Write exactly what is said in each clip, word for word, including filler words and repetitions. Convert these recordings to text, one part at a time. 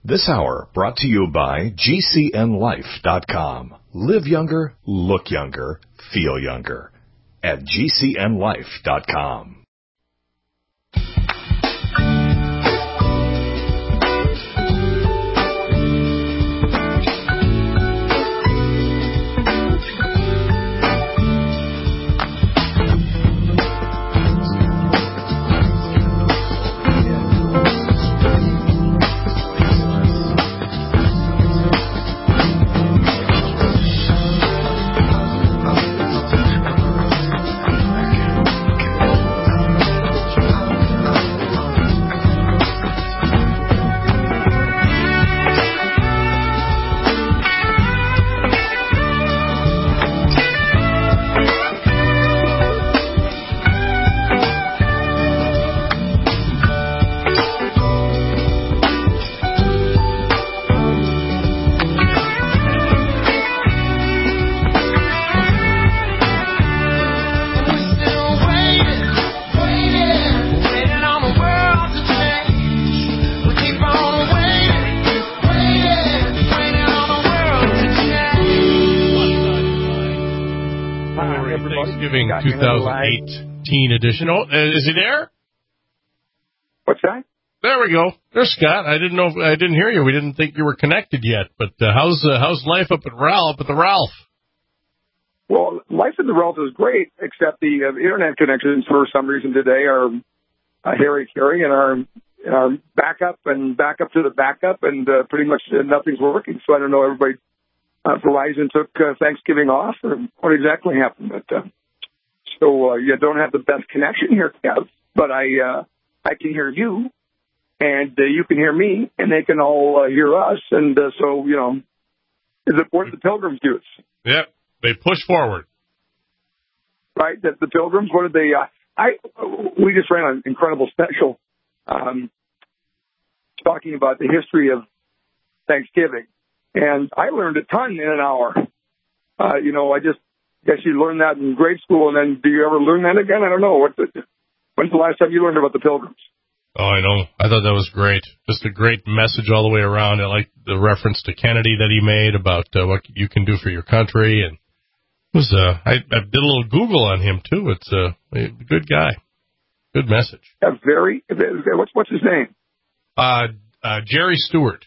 This hour brought to you by G C N life dot com. Live younger, look younger, feel younger at G C N life dot com. twenty eighteen edition. Oh, is he there? What's that? There we go. There's Scott. I didn't know. If, I didn't hear you. We didn't think you were connected yet. But uh, how's uh, how's life up at Ralph? Up at the Ralph? Well, life at the Ralph is great, except the uh, internet connections for some reason today are uh, hairy carry and are are backup and backup to the backup, and uh, pretty much uh, nothing's working. So I don't know. Everybody, uh, Verizon took uh, Thanksgiving off, or what exactly happened, but. Uh, So uh, you don't have the best connection here, Kev, but I uh, I can hear you, and uh, you can hear me, and they can all uh, hear us. And uh, so, you know, is it what did the Pilgrims do? Yep, they push forward. Right, the, the Pilgrims, what did they, uh, I, we just ran an incredible special um, talking about the history of Thanksgiving, and I learned a ton in an hour. Uh, you know, I just, guess you learned that in grade school, and then do you ever learn that again? I don't know. What the, when's the last time you learned about the Pilgrims? Oh, I know. I thought that was great. Just a great message all the way around. I like the reference to Kennedy that he made about uh, what you can do for your country. And it was, uh, I, I did a little Google on him, too. It's uh, a good guy. Good message. Yeah, very. What's, what's his name? Uh, uh, Jerry Stewart.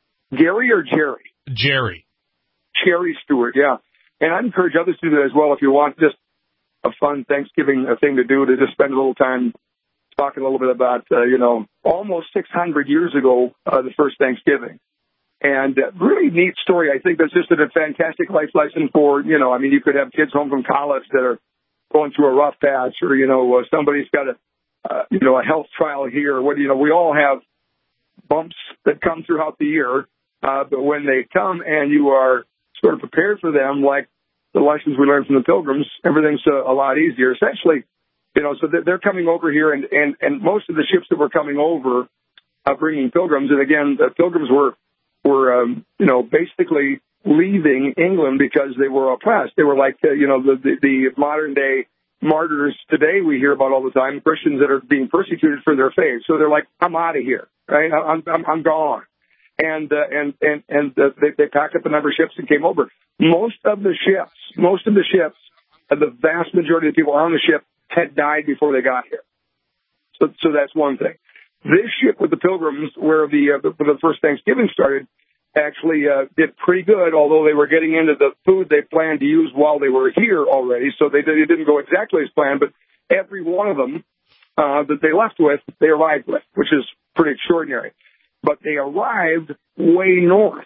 Gary or Jerry? Jerry. Jerry Stewart, yeah. And I'd encourage others to do that as well if you want just a fun Thanksgiving thing to do, to just spend a little time talking a little bit about, uh, you know, almost six hundred years ago, uh, the first Thanksgiving. And uh, really neat story. I think that's just a fantastic life lesson for, you know, I mean, you could have kids home from college that are going through a rough patch, or, you know, uh, somebody's got a, uh, you know, a health trial here. What, you know, we all have bumps that come throughout the year, uh, but when they come and you are sort of prepared for them, like the lessons we learned from the Pilgrims, everything's a, a lot easier. Essentially, you know, so they're coming over here, and, and, and most of the ships that were coming over uh, bringing Pilgrims, and again, the Pilgrims were, were um, you know, basically leaving England because they were oppressed. They were like, uh, you know, the, the, the modern-day martyrs today we hear about all the time, Christians that are being persecuted for their faith. So they're like, I'm out of here, right? I'm, I'm, I'm gone. And, uh, and, and, and uh, they, they packed up a number of ships and came over. Most of the ships, most of the ships, uh, the vast majority of the people on the ship had died before they got here. So, so that's one thing. This ship with the Pilgrims, where the, uh, the, where the first Thanksgiving started, actually uh, did pretty good, although they were getting into the food they planned to use while they were here already. So they, they didn't go exactly as planned, but every one of them uh, that they left with, they arrived with, which is pretty extraordinary. But they arrived way north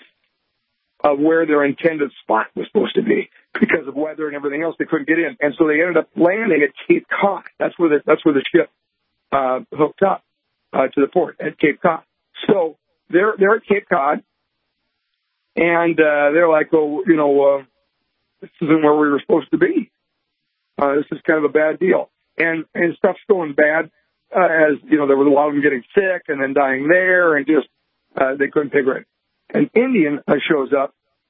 of where their intended spot was supposed to be because of weather and everything else. They couldn't get in, and so they ended up landing at Cape Cod. That's where the that's where the ship uh, hooked up uh, to the port at Cape Cod. So they're they're at Cape Cod, and uh, they're like, "Oh, you know, uh, this isn't where we were supposed to be. Uh, this is kind of a bad deal." And and stuff's going bad. Uh, as you know, there was a lot of them getting sick and then dying there, and just uh, they couldn't figure it. An Indian uh, shows up.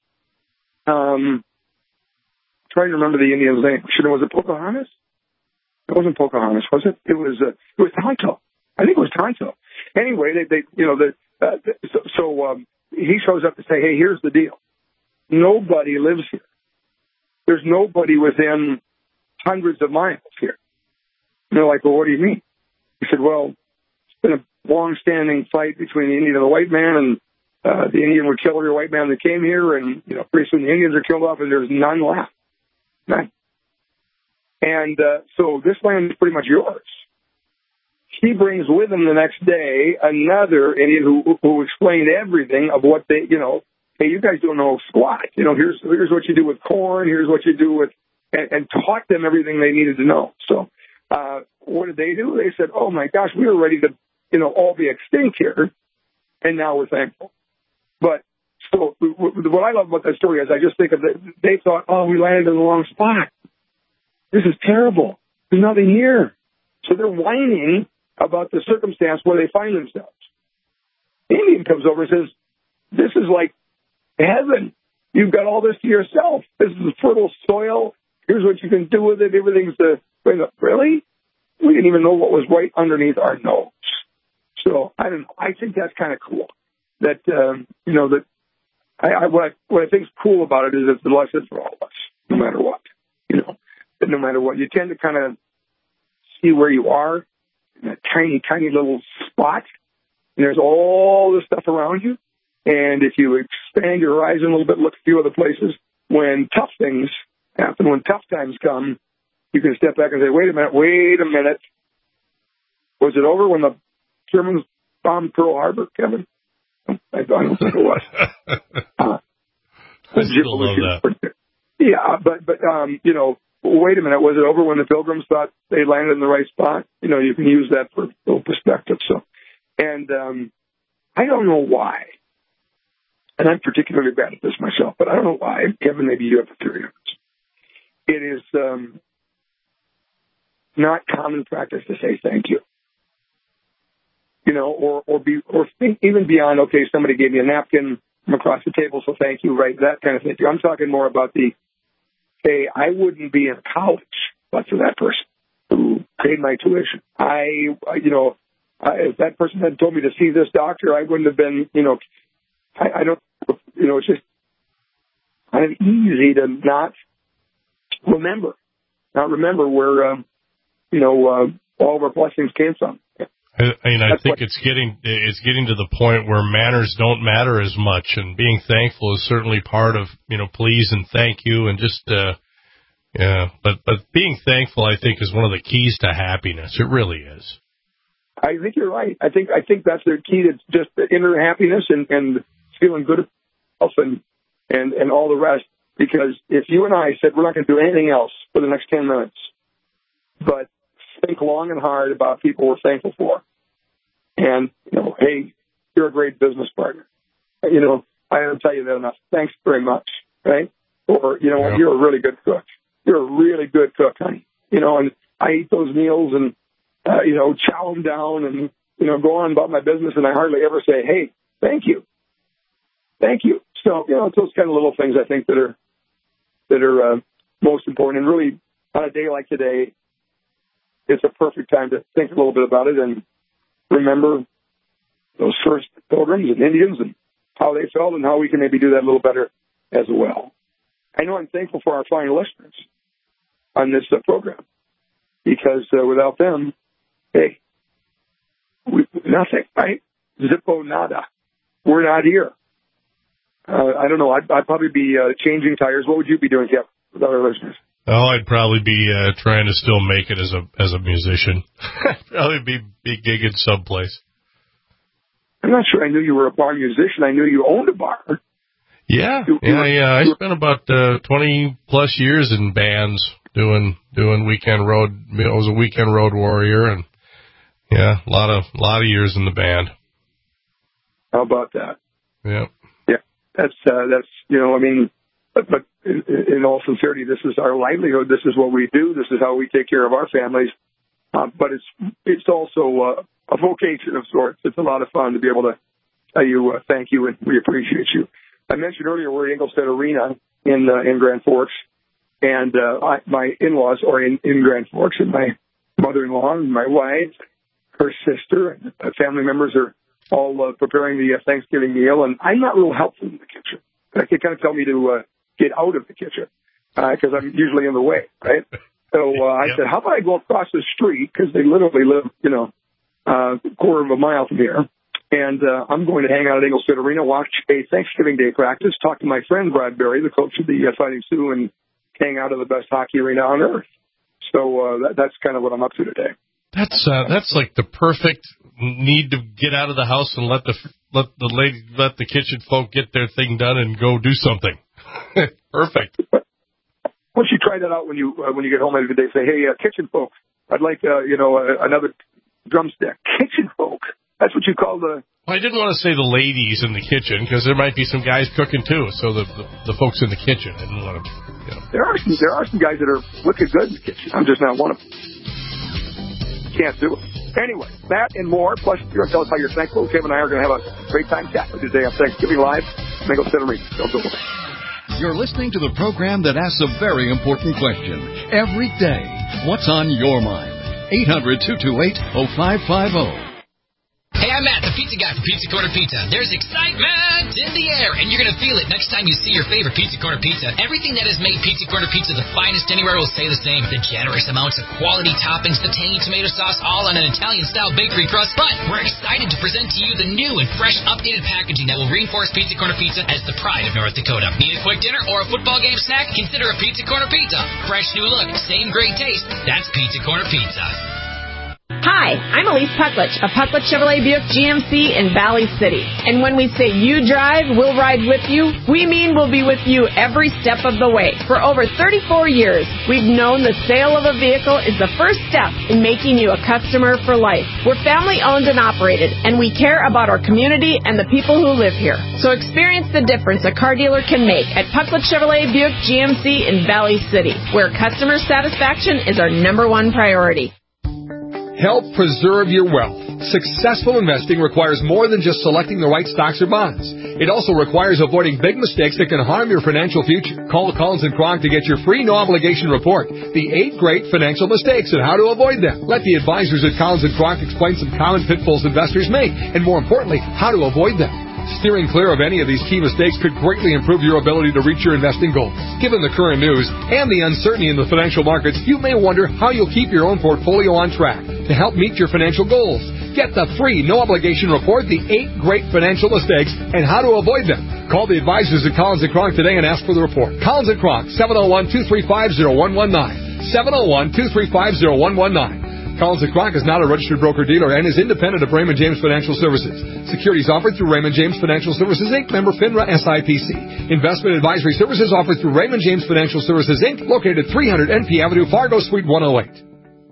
Um, trying to remember the Indian's name. Should was it Pocahontas? It wasn't Pocahontas, was it? It was. Uh, it was Tonto. I think it was Tonto. Anyway, they, they you know, the, uh, so, so um, he shows up to say, hey, here's the deal. Nobody lives here. There's nobody within hundreds of miles here. And they're like, well, what do you mean? He said, well, it's been a long-standing fight between the Indian and the white man, and uh, the Indian would kill every white man that came here, and, you know, pretty soon the Indians are killed off, and there's none left. None. And uh, so this land is pretty much yours. He brings with him the next day another Indian who, who explained everything of what they, you know, hey, you guys don't know squat. You know, here's here's what you do with corn, here's what you do with, and, and taught them everything they needed to know. So uh, what did they do? They said, oh, my gosh, we were ready to, you know, all be extinct here, and now we're thankful. But so what I love about that story is I just think of it, they thought, oh, we landed in the wrong spot. This is terrible. There's nothing here. So they're whining about the circumstance where they find themselves. The Indian comes over and says, this is like heaven. You've got all this to yourself. This is fertile soil. Here's what you can do with it. Everything's the, really? We didn't even know what was right underneath our nose. So I don't know. I think that's kind of cool. That, um, you know, that I, I, what I, what I think is cool about it is it's the lesson for all of us, no matter what, you know, that no matter what, you tend to kind of see where you are in a tiny, tiny little spot, and there's all this stuff around you. And if you expand your horizon a little bit, look a few other places, when tough things happen, when tough times come, you can step back and say, wait a minute, wait a minute. Was it over when the Germans bombed Pearl Harbor, Kevin? I don't think it was. Uh, I still love that. Yeah, but, but um, you know, wait a minute, was it over when the Pilgrims thought they landed in the right spot? You know, you can use that for a little perspective. So, and um, I don't know why, and I'm particularly bad at this myself, but I don't know why. Kevin, maybe you have a theory on this. It is um, not common practice to say thank you. You know, or or be or think even beyond, okay, somebody gave me a napkin from across the table, so thank you, right? That kind of thing. I'm talking more about the, hey, I wouldn't be in college but for that person who paid my tuition. I, you know, I, if that person had told me to see this doctor, I wouldn't have been, you know, I, I don't, you know, it's just kind of easy to not remember, not remember where, um, you know, uh, all of our blessings came from. I mean, I think it's getting it's getting to the point where manners don't matter as much, and being thankful is certainly part of, you know, please and thank you, and just uh, yeah. But but being thankful, I think, is one of the keys to happiness. It really is. I think you're right. I think I think that's the key to just the inner happiness and, and feeling good about yourself and, and and all the rest. Because if you and I said we're not going to do anything else for the next ten minutes, but think long and hard about people we're thankful for. And, you know, hey, you're a great business partner. You know, I don't tell you that enough. Thanks very much, right? Or, you know, yeah. You're a really good cook. You're a really good cook, honey. You know, and I eat those meals and, uh, you know, chow them down and, you know, go on about my business, and I hardly ever say, hey, thank you. Thank you. So, you know, it's those kind of little things I think that are, that are uh, most important. And really, on a day like today, it's a perfect time to think a little bit about it and remember those first pilgrims and Indians and how they felt and how we can maybe do that a little better as well. I know I'm thankful for our fine listeners on this uh, program, because uh, without them, hey, we, nothing, right? Zippo nada. We're not here. Uh, I don't know. I'd, I'd probably be uh, changing tires. What would you be doing, Kevin, without our listeners? Oh, I'd probably be uh, trying to still make it as a as a musician. I'd probably be, be gigging someplace. I'm not sure I knew you were a bar musician. I knew you owned a bar. Yeah, you, yeah, you yeah. I spent about uh, twenty plus years in bands doing doing weekend road. I was a weekend road warrior, and yeah, a lot of a lot of years in the band. How about that? Yeah, yeah. That's uh, that's you know, I mean. But, but in, in all sincerity, this is our livelihood. This is what we do. This is how we take care of our families. Uh, but it's it's also uh, a vocation of sorts. It's a lot of fun to be able to tell you uh, thank you and we appreciate you. I mentioned earlier we're at Inglestead Arena in uh, in Grand Forks, and uh, I, my in-laws are in, in Grand Forks, and my mother-in-law and my wife, her sister, and family members are all uh, preparing the uh, Thanksgiving meal, and I'm not real helpful in the kitchen. They kind of tell me to uh, get out of the kitchen because uh, I'm usually in the way, right? So uh, I yep. said, how about I go across the street, because they literally live, you know, uh, a quarter of a mile from here, and uh, I'm going to hang out at Ingleside Arena, watch a Thanksgiving Day practice, talk to my friend Brad Berry, the coach of the uh, Fighting Sioux, and hang out at the best hockey arena on earth. So uh, that, that's kind of what I'm up to today. That's uh, that's like the perfect need to get out of the house and let the let the lady let the kitchen folk get their thing done and go do something. Perfect. Once you try that out, when you uh, when you get home every day, say, "Hey, uh, kitchen folk, I'd like uh, you know uh, another drumstick." Kitchen folk. That's what you call the. Well, I didn't want to say the ladies in the kitchen because there might be some guys cooking too. So the the, the folks in the kitchen. I didn't want to. You know. There are some there are some guys that are looking good in the kitchen. I'm just not one of them. Can't do it. Anyway, that and more, plus you're going to tell us how you're thankful. Kevin and I are going to have a great time chatting with you today on Thanksgiving Live. Mango Center Reach. Don't go away. You're listening to the program that asks a very important question every day. What's on your mind? eight hundred, two two eight, oh five five oh. Hey, I'm Matt, the pizza guy from Pizza Corner Pizza. There's excitement in the air, and you're going to feel it next time you see your favorite Pizza Corner Pizza. Everything that has made Pizza Corner Pizza the finest anywhere will say the same. The generous amounts of quality toppings, the tangy tomato sauce, all on an Italian-style bakery crust. But we're excited to present to you the new and fresh updated packaging that will reinforce Pizza Corner Pizza as the pride of North Dakota. Need a quick dinner or a football game snack? Consider a Pizza Corner Pizza. Fresh new look, same great taste. That's Pizza Corner Pizza. Hi, I'm Elise Pucklich of Pucklich Chevrolet Buick G M C in Valley City. And when we say you drive, we'll ride with you, we mean we'll be with you every step of the way. For over thirty-four years, we've known the sale of a vehicle is the first step in making you a customer for life. We're family owned and operated, and we care about our community and the people who live here. So experience the difference a car dealer can make at Pucklich Chevrolet Buick G M C in Valley City, where customer satisfaction is our number one priority. Help preserve your wealth. Successful investing requires more than just selecting the right stocks or bonds. It also requires avoiding big mistakes that can harm your financial future. Call Collins and Kronk to get your free no-obligation report, The Eight Great Financial Mistakes and How to Avoid Them. Let the advisors at Collins and Kronk explain some common pitfalls investors make, and more importantly, how to avoid them. Steering clear of any of these key mistakes could greatly improve your ability to reach your investing goals. Given the current news and the uncertainty in the financial markets, you may wonder how you'll keep your own portfolio on track to help meet your financial goals. Get the free, no-obligation report, The Eight Great Financial Mistakes and How to Avoid Them. Call the advisors at Collins and Kronk today and ask for the report. Collins and Kronk, seven oh one, two three five, oh one one nine. seven oh one, two three five, oh one one nine. Collins and Kronk is not a registered broker-dealer and is independent of Raymond James Financial Services. Securities offered through Raymond James Financial Services, Incorporated, member FINRA S I P C. Investment advisory services offered through Raymond James Financial Services, Incorporated, located at three hundred N P Avenue, Fargo, Suite one oh eight.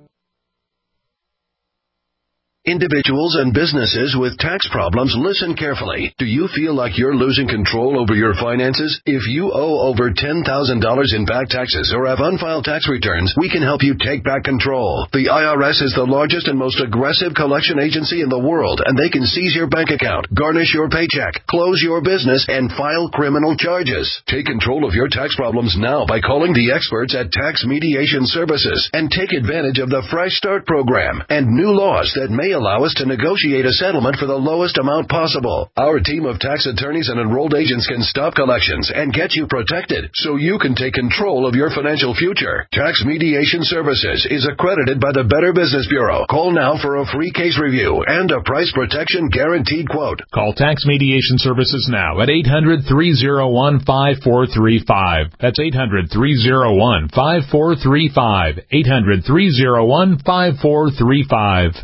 Individuals and businesses with tax problems, listen carefully. Do you feel like you're losing control over your finances? If you owe over ten thousand dollars in back taxes or have unfiled tax returns, we can help you take back control. The I R S is the largest and most aggressive collection agency in the world, and they can seize your bank account, garnish your paycheck, close your business, and file criminal charges. Take control of your tax problems now by calling the experts at Tax Mediation Services and take advantage of the Fresh Start program and new laws that may allow us to negotiate a settlement for the lowest amount possible. Our team of tax attorneys and enrolled agents can stop collections and get you protected so you can take control of your financial future. Tax Mediation Services is accredited by the Better Business Bureau. Call now for a free case review and a price protection guaranteed quote. Call Tax Mediation Services now at eight hundred, three oh one, five four three five. That's eight hundred, three oh one, five four three five. eight hundred, three oh one, five four three five.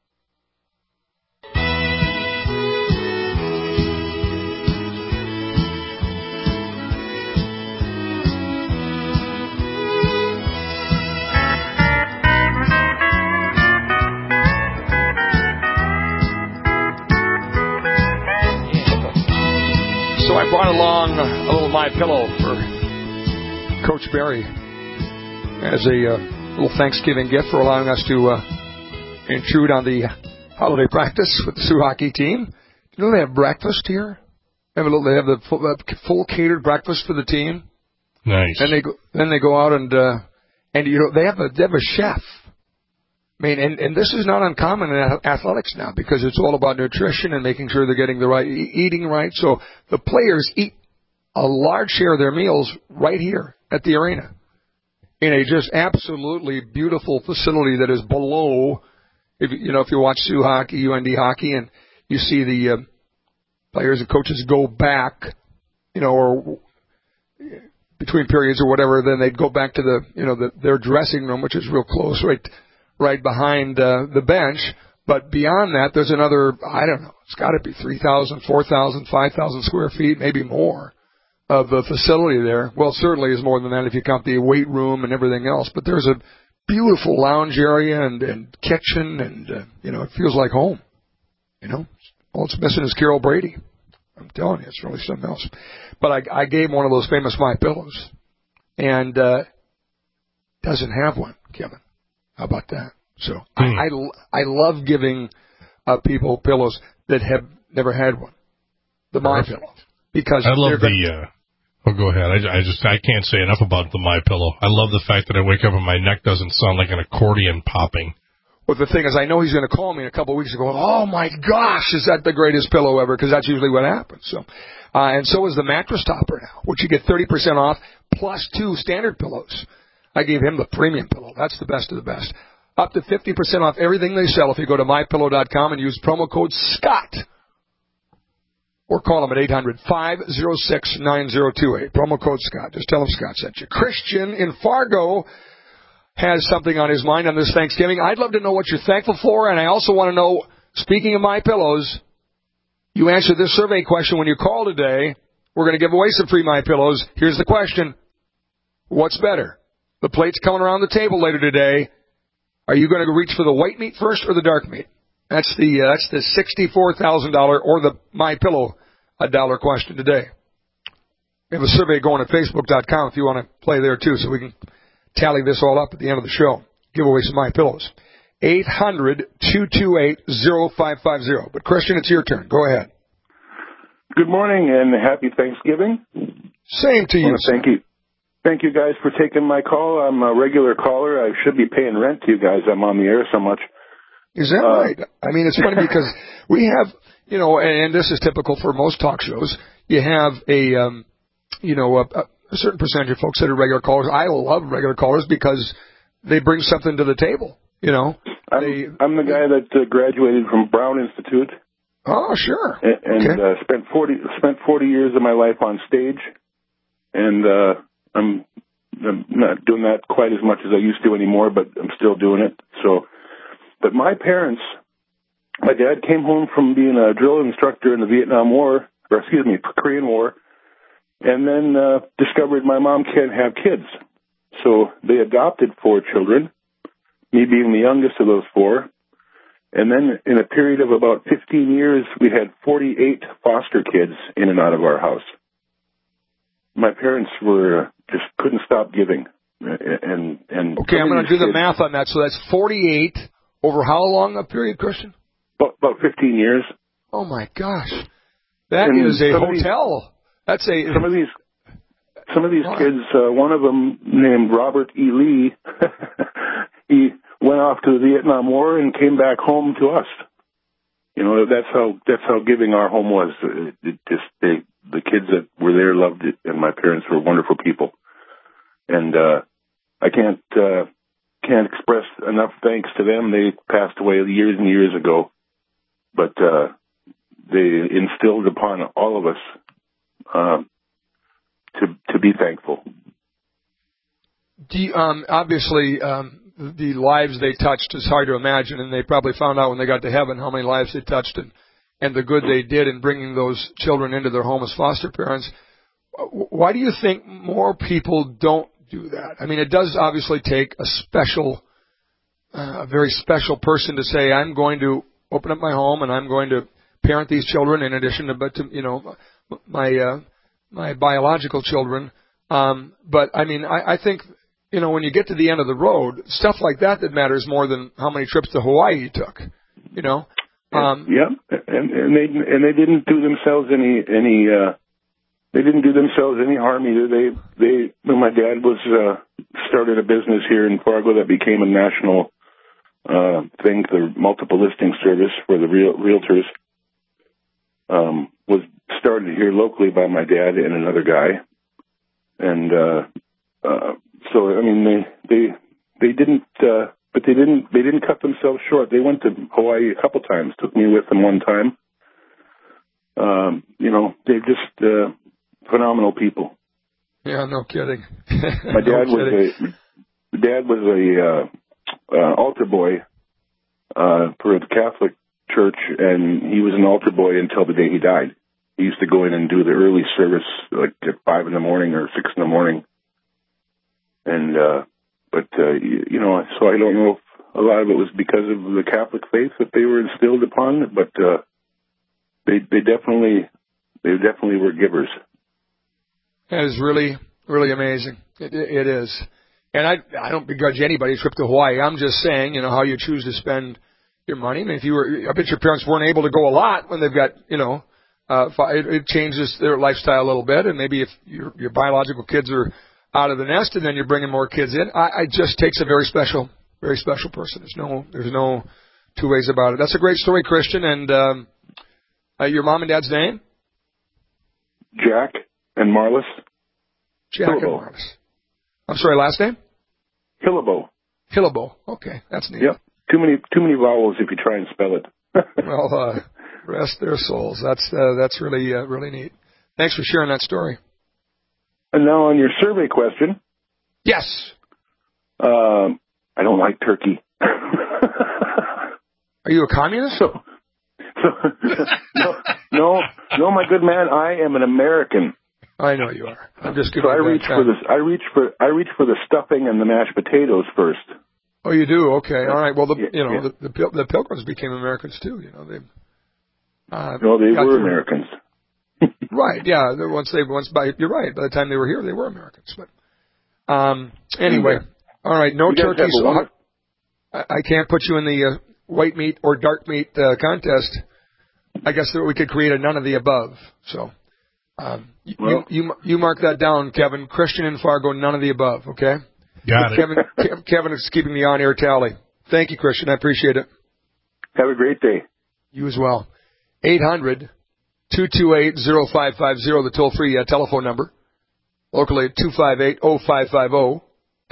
So I brought along a little My Pillow for Coach Berry as a uh, little Thanksgiving gift for allowing us to uh, intrude on the holiday practice with the Sioux hockey team. You know they have breakfast here. They have, a little, they have the full, uh, full catered breakfast for the team. Nice. Then they go, then they go out and uh, and you know they have a they have a chef. I mean, and, and this is not uncommon in athletics now because it's all about nutrition and making sure they're getting the right, eating right. So the players eat a large share of their meals right here at the arena in a just absolutely beautiful facility that is below, if you know, if you watch Sioux hockey, U N D hockey, and you see the uh, players and coaches go back, you know, or between periods or whatever, then they'd go back to the, you know, the, their dressing room, which is real close, right, right behind uh, the bench. But beyond that, there's another, I don't know, it's got to be three thousand, four thousand, five thousand square feet, maybe more, of the facility there. Well, certainly is more than that if you count the weight room and everything else. But there's a beautiful lounge area and, and kitchen, and, uh, you know, it feels like home. You know, all it's missing is Carol Brady. I'm telling you, it's really something else. But I, I gave one of those famous My Pillows, and uh, doesn't have one, Kevin. How about that? So mm. I, I, I love giving uh, people pillows that have never had one. The My Pillow, because I love gonna, the. Uh, oh, go ahead. I, I just I can't say enough about the My Pillow. I love the fact that I wake up and my neck doesn't sound like an accordion popping. Well, the thing is, I know he's going to call me in a couple of weeks and go, oh, my gosh, is that the greatest pillow ever? Because that's usually what happens. So, uh, and so is the mattress topper now, which you get thirty percent off plus two standard pillows. I gave him the premium pillow. That's the best of the best. Up to fifty percent off everything they sell if you go to my pillow dot com and use promo code SCOTT. Or call them at eight hundred, five oh six, nine oh two eight. Promo code SCOTT. Just tell them Scott sent you. Christian in Fargo has something on his mind on this Thanksgiving. I'd love to know what you're thankful for, and I also want to know, speaking of My Pillows, you answered this survey question when you call today. We're going to give away some free My Pillows. Here's the question. What's better? The plate's coming around the table later today. Are you going to reach for the white meat first or the dark meat? That's the uh, that's the sixty-four thousand dollars or the My Pillow a dollar question today. We have a survey going at facebook dot com if you want to play there too, so we can tally this all up at the end of the show. Give away some My Pillows. eight hundred, two two eight, oh five five oh. But Christian, it's your turn. Go ahead. Good morning and happy Thanksgiving. Same to you. Thank you. Thank you guys for taking my call. I'm a regular caller. I should be paying rent to you guys. I'm on the air so much. Is that uh, right? I mean, it's funny because we have, you know, and this is typical for most talk shows, you have a, um, you know, a, a certain percentage of folks that are regular callers. I love regular callers because they bring something to the table, you know. I'm, they, I'm the guy that uh, graduated from Brown Institute. Oh, sure. And, and okay. uh, spent forty spent forty years of my life on stage, and uh, I'm, I'm not doing that quite as much as I used to anymore, but I'm still doing it. So, but my parents, my dad came home from being a drill instructor in the Vietnam War, or excuse me, Korean War, and then uh, discovered my mom can't have kids. So they adopted four children, me being the youngest of those four. And then in a period of about fifteen years, we had forty-eight foster kids in and out of our house. My parents were uh, just couldn't stop giving. And, and Okay, I'm going to do the math on that. So that's forty-eight over how long a period, Christian? About, about fifteen years. Oh, my gosh. That and is a some hotel. These, that's a... Some of these, some of these kids, uh, one of them named Robert E. Lee, he went off to the Vietnam War and came back home to us. You know, that's how that's how giving our home was. It, it just they, the kids that were there loved it, and my parents were wonderful people. And uh, I can't uh, can't express enough thanks to them. They passed away years and years ago, but uh, they instilled upon all of us uh, to to be thankful. Do you, um, obviously. Um The lives they touched is hard to imagine, and they probably found out when they got to heaven how many lives they touched and, and the good they did in bringing those children into their home as foster parents. Why do you think more people don't do that? I mean, it does obviously take a special, uh, a very special person to say, I'm going to open up my home and I'm going to parent these children in addition to, but to, you know, my uh, my biological children. Um, but I mean, I, I think. You know, when you get to the end of the road, stuff like that that matters more than how many trips to Hawaii you took. You know. Um, yeah, and, and they and they didn't do themselves any any uh, they didn't do themselves any harm either. They they when my dad was uh, started a business here in Fargo that became a national uh, thing, the multiple listing service for the real, realtors, um, was started here locally by my dad and another guy. And, uh, uh, so, I mean, they, they, they didn't, uh, but they didn't, they didn't cut themselves short. They went to Hawaii a couple times, took me with them one time. Um, you know, they're just, uh, phenomenal people. Yeah, no kidding. My dad no was kidding. a, dad was a, uh, uh, altar boy, uh, for the Catholic Church, and he was an altar boy until the day he died. He used to go in and do the early service, like at five in the morning or six in the morning. And, uh, but, uh, you, you know, so I don't know if a lot of it was because of the Catholic faith that they were instilled upon, but, uh, they, they definitely, they definitely were givers. That is really, really amazing. It, it is. And I, I don't begrudge anybody's trip to Hawaii. I'm just saying, you know, how you choose to spend your money. I mean, if you were, I bet your parents weren't able to go a lot when they've got, you know, uh, it, it changes their lifestyle a little bit. And maybe if your, your biological kids are out of the nest and then you're bringing more kids in, I, I just takes a very special, very special person. There's no, there's no two ways about it. That's a great story, Christian. And, um, uh, your mom and dad's name? Jack and Marlis. Jack Hillabo. and Marlis. I'm sorry, last name? Hillabo. Hillabo. Okay, that's neat. Yep. Too many, too many vowels if you try and spell it. Well, uh, rest their souls. That's uh, that's really uh, really neat. Thanks for sharing that story. And now on your survey question. Yes. Um, I don't like turkey. Are you a communist? So, so no, no, no, my good man. I am an American. I know you are. I'm just so I reach for this. I reach for I reach for the stuffing and the mashed potatoes first. Oh, you do? Okay, all right. Well, the yeah, you know yeah. the, the the Pilgrims became Americans too. You know they. Uh, no, they were through. Americans. Right? Yeah. Once they once by you're right. By the time they were here, they were Americans. But um, anyway, all right. No turkeys. So I, I can't put you in the uh, white meat or dark meat uh, contest. I guess that we could create a none of the above. So. Um, well, you, you you mark that down, Kevin. Christian and Fargo, none of the above, okay? Got it. Kevin, Kev, Kevin is keeping the on-air tally. Thank you, Christian. I appreciate it. Have a great day. You as well. eight hundred, two two eight, oh five five oh, the toll-free uh, telephone number. Locally at two five eight, oh five five oh.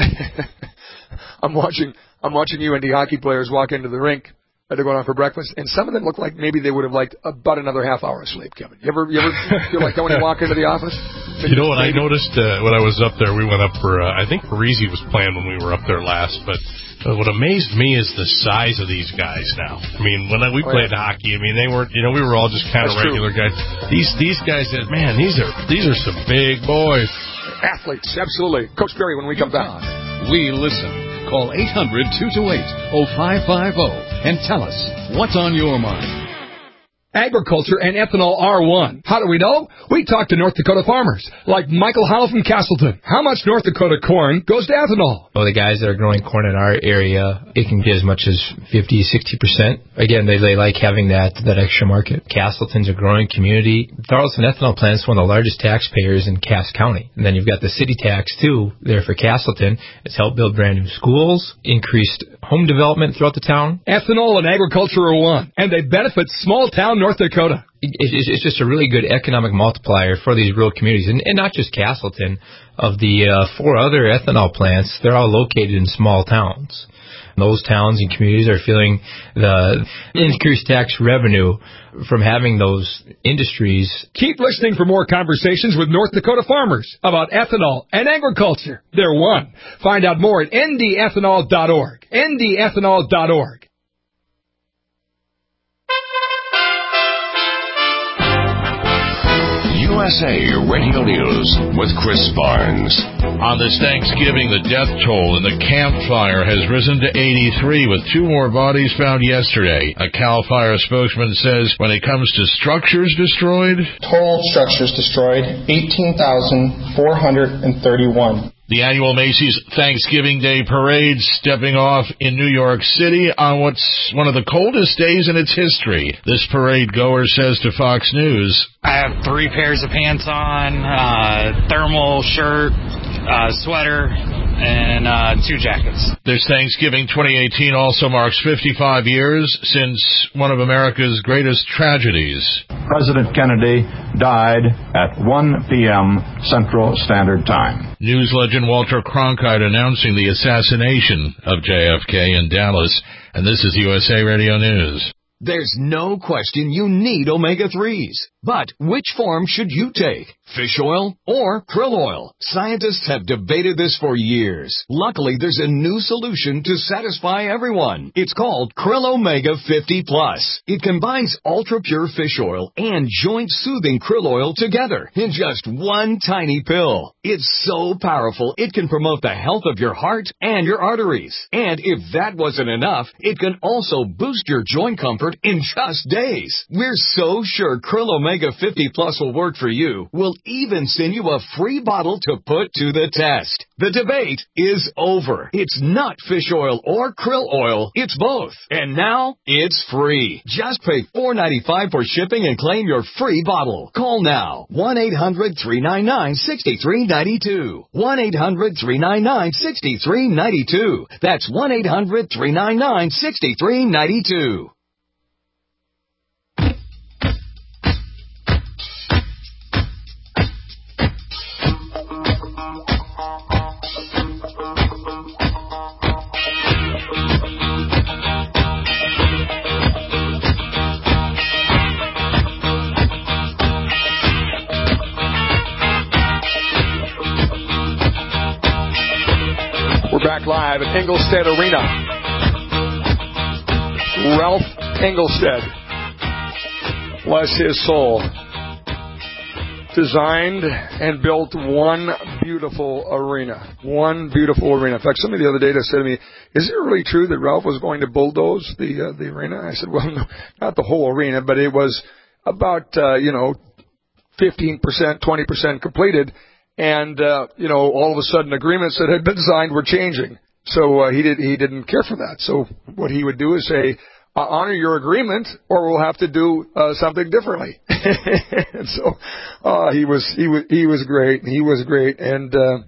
I'm watching I'm watching U N D hockey players walk into the rink. They're going out for breakfast, and some of them look like maybe they would have liked about another half hour of sleep, Kevin. You ever, you ever feel like that when you walk into the office? You know what, I noticed uh, when I was up there, we went up for, uh, I think Parisi was playing when we were up there last, but uh, what amazed me is the size of these guys now. I mean, when I, we oh, played yeah. hockey, I mean, they weren't, you know, we were all just kind of regular true. guys. These these guys, man, these are these are some big boys. Athletes, absolutely. Coach Perry, when we come back. We listen. Call eight hundred, two two eight, oh five five oh and tell us what's on your mind. Agriculture and ethanol are one. How do we know? We talk to North Dakota farmers, like Michael Howell from Castleton. How much North Dakota corn goes to ethanol? Well, the guys that are growing corn in our area, it can get as much as fifty, sixty percent. Again, they, they like having that, that extra market. Castleton's a growing community. Tarleton Ethanol Plant is one of the largest taxpayers in Cass County. And then you've got the city tax, too, there for Castleton. It's helped build brand new schools, increased home development throughout the town. Ethanol and agriculture are one, and they benefit small-town North Dakota. It's just a really good economic multiplier for these rural communities, and not just Castleton. Of the uh, four other ethanol plants, they're all located in small towns. Those towns and communities are feeling the increased tax revenue from having those industries. Keep listening for more conversations with North Dakota farmers about ethanol and agriculture. They're one. Find out more at N D ethanol dot org. N D ethanol dot org. U S A Radio News with Chris Barnes. On this Thanksgiving, the death toll in the Camp Fire has risen to eighty-three, with two more bodies found yesterday. A CAL FIRE spokesman says when it comes to structures destroyed, total structures destroyed, eighteen thousand four hundred thirty-one. The annual Macy's Thanksgiving Day Parade stepping off in New York City on what's one of the coldest days in its history. This parade goer says to Fox News, I have three pairs of pants on, uh, thermal shirt, uh, sweater, and uh, two jackets. This Thanksgiving twenty eighteen also marks fifty-five years since one of America's greatest tragedies. President Kennedy died at one p.m. Central Standard Time. News legend Walter Cronkite announcing the assassination of J F K in Dallas. And this is U S A Radio News. There's no question you need omega threes. But which form should you take? Fish oil or krill oil? Scientists have debated this for years. Luckily, there's a new solution to satisfy everyone. It's called Krill Omega fifty plus. It combines ultra-pure fish oil and joint-soothing krill oil together in just one tiny pill. It's so powerful, it can promote the health of your heart and your arteries. And if that wasn't enough, it can also boost your joint comfort in just days. We're so sure Krill Omega fifty plus will work for you. We'll even send you a free bottle to put to the test. The debate is over. It's not fish oil or krill oil. It's both. And now it's free. Just pay four dollars and ninety-five cents for shipping and claim your free bottle. Call now. one eight hundred three nine nine six three nine two. one eight hundred three nine nine six three nine two. That's one eight hundred three nine nine six three nine two. We're back live at Engelstead Arena. Ralph Engelstead, bless his soul, designed and built one beautiful arena. One beautiful arena. In fact, somebody the other day just said to me, is it really true that Ralph was going to bulldoze the uh, the arena? I said, well, no, not the whole arena, but it was about, uh, you know, fifteen percent, twenty percent completed. And, uh, you know, all of a sudden agreements that had been signed were changing. So uh, he did, he didn't care for that. So what he would do is say, uh, honor your agreement or we'll have to do uh, something differently. And so uh, he was he was, he was great. He was great. And uh,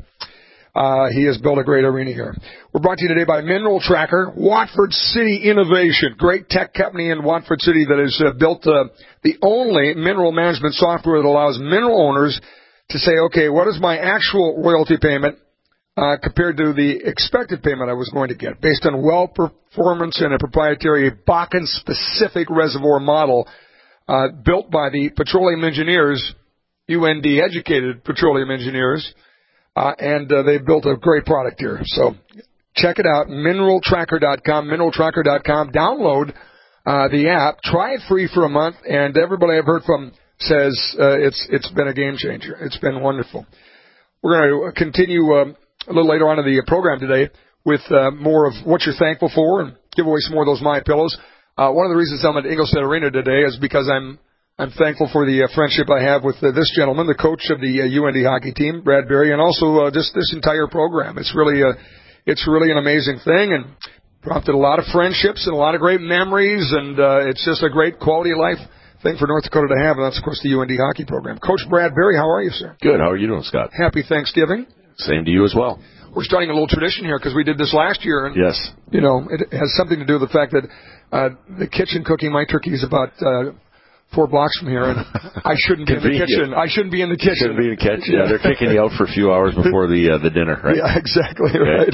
uh, he has built a great arena here. We're brought to you today by Mineral Tracker, Watford City Innovation, great tech company in Watford City that has uh, built uh, the only mineral management software that allows mineral owners to say, okay, what is my actual royalty payment uh, compared to the expected payment I was going to get based on well performance and a proprietary Bakken-specific reservoir model uh, built by the petroleum engineers, U N D-educated petroleum engineers, uh, and uh, they've built a great product here. So check it out, mineral tracker dot com, mineral tracker dot com. Download uh, the app. Try it free for a month, and everybody I've heard from says uh, it's it's been a game changer. It's been wonderful. We're going to continue um, a little later on in the program today with uh, more of what you're thankful for and give away some more of those My Pillows. Uh, one of the reasons I'm at Engelstead Arena today is because I'm I'm thankful for the uh, friendship I have with uh, this gentleman, the coach of the uh, U N D hockey team, Brad Berry, and also uh, just this entire program. It's really a it's really an amazing thing and prompted a lot of friendships and a lot of great memories, and uh, it's just a great quality of life thing for North Dakota to have, and that's, of course, the U N D hockey program. Coach Brad Berry, how are you, sir? Good. How are you doing, Scott? Happy Thanksgiving. Same to you as well. We're starting a little tradition here because we did this last year. And, yes. You know, it has something to do with the fact that uh, the kitchen cooking my turkey is about uh, four blocks from here, and I shouldn't be in the kitchen. I shouldn't be in the kitchen. Shouldn't be in the kitchen. Yeah, they're kicking you out for a few hours before the uh, the dinner, right? Yeah, exactly, okay. Right.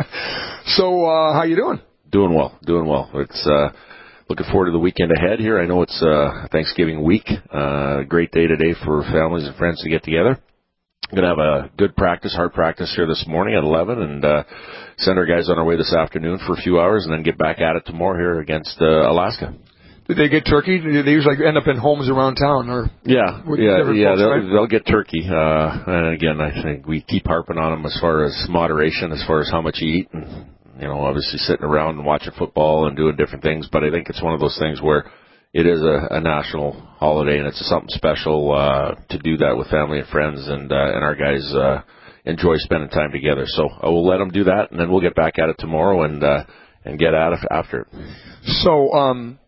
So, uh, how you doing? Doing well. Doing well. It's uh, looking forward to the weekend ahead here. I know it's uh, Thanksgiving week. Uh, great day today for families and friends to get together. I'm going to have a good practice, hard practice here this morning at eleven, and uh, send our guys on our way this afternoon for a few hours, and then get back at it tomorrow here against uh, Alaska. Did they get turkey? Do they usually end up in homes around town, or yeah, yeah, yeah? Folks, they'll, right? they'll get turkey, uh, and again, I think we keep harping on them as far as moderation, as far as how much you eat, and you know, obviously sitting around and watching football and doing different things. But I think it's one of those things where it is a, a national holiday, and it's something special uh, to do that with family and friends, and uh, and our guys uh, enjoy spending time together. So I will let them do that, and then we'll get back at it tomorrow and uh, and get at it after it. So um,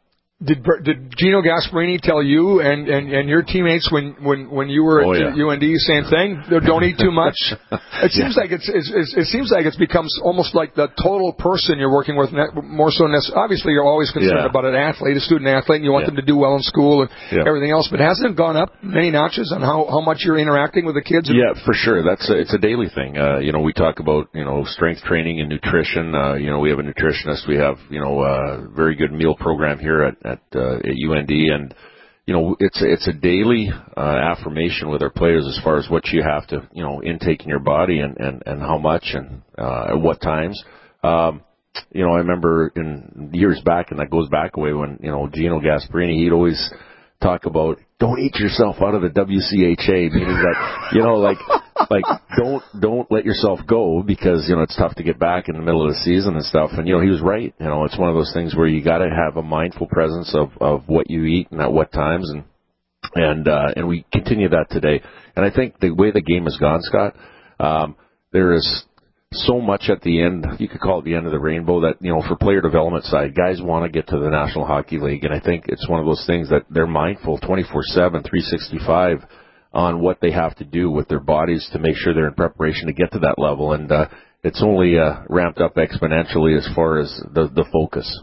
Did did Gino Gasparini tell you and, and, and your teammates when, when, when you were oh, at yeah. U N D same thing? Don't eat too much. It seems yeah. like it's, it's, it's it seems like it's becomes almost like the total person you're working with, more so. Obviously, you're always concerned yeah. about an athlete, a student athlete, and you want yeah. them to do well in school and yeah. everything else. But hasn't it gone up many notches on how, how much you're interacting with the kids? Yeah, for sure. That's a, it's a daily thing. Uh, you know, we talk about you know strength training and nutrition. Uh, you know, we have a nutritionist. We have you know a very good meal program here at at, uh, at U N D, and you know it's it's a daily uh, affirmation with our players as far as what you have to you know intake in your body and and, and how much and uh, at what times. Um, you know, I remember in years back, and that goes back away when you know Gino Gasparini, he'd always talk about don't eat yourself out of the W C H A, meaning that you know like like don't don't let yourself go because you know it's tough to get back in the middle of the season and stuff. And you know he was right. You know it's one of those things where you got to have a mindful presence of of what you eat and at what times, and and uh, and we continue that today. And I think the way the game has gone, Scott, um, there is so much at the end, you could call it the end of the rainbow, that, you know, for player development side, guys want to get to the National Hockey League. And I think it's one of those things that they're mindful twenty-four seven, three sixty-five on what they have to do with their bodies to make sure they're in preparation to get to that level. And uh, it's only uh, ramped up exponentially as far as the, the focus.